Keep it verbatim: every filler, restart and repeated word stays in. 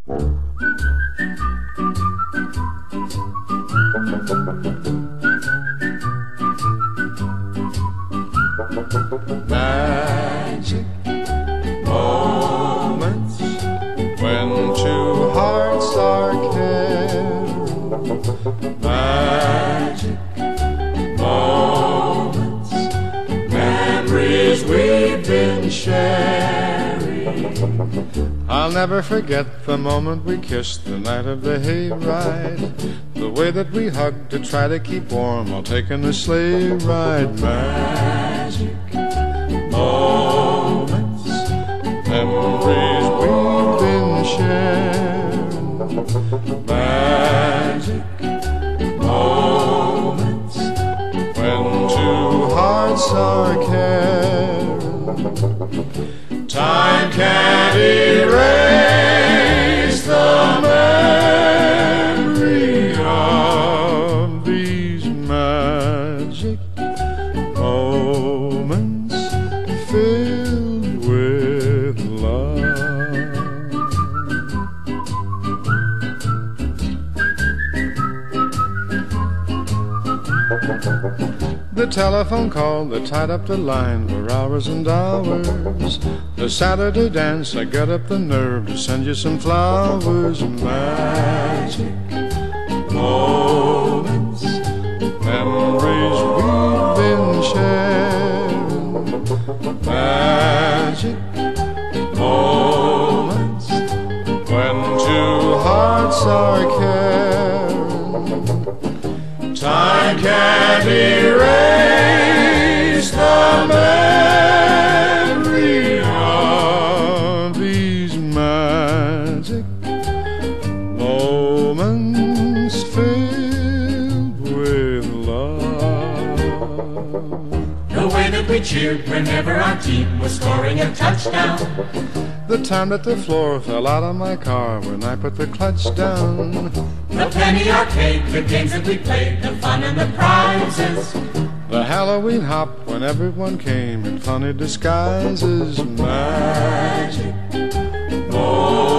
Magic moments when two hearts are caring. Magic moments, memories we've been sharing. I'll never forget the moment we kissed the night of the hayride. The way that we hugged to try to keep warm while taking the sleigh ride. Magic moments, memories we've been sharing. Magic moments when two hearts are caring. Time can't erase the memory of these magic moments filled with love. The telephone call that tied up the line for hours and hours. The Saturday dance, I got up the nerve to send you some flowers. Magic moments, memories we've been sharing. Magic moments when two hearts are caring. Time can't erase the memory of these magic moments filled with love. The way that we cheered whenever our team was scoring a touchdown. The time that the floor fell out of my car when I put the clutch down. The penny arcade, the games that we played, the fun and the prizes. The Halloween hop when everyone came in funny disguises. Magic moments.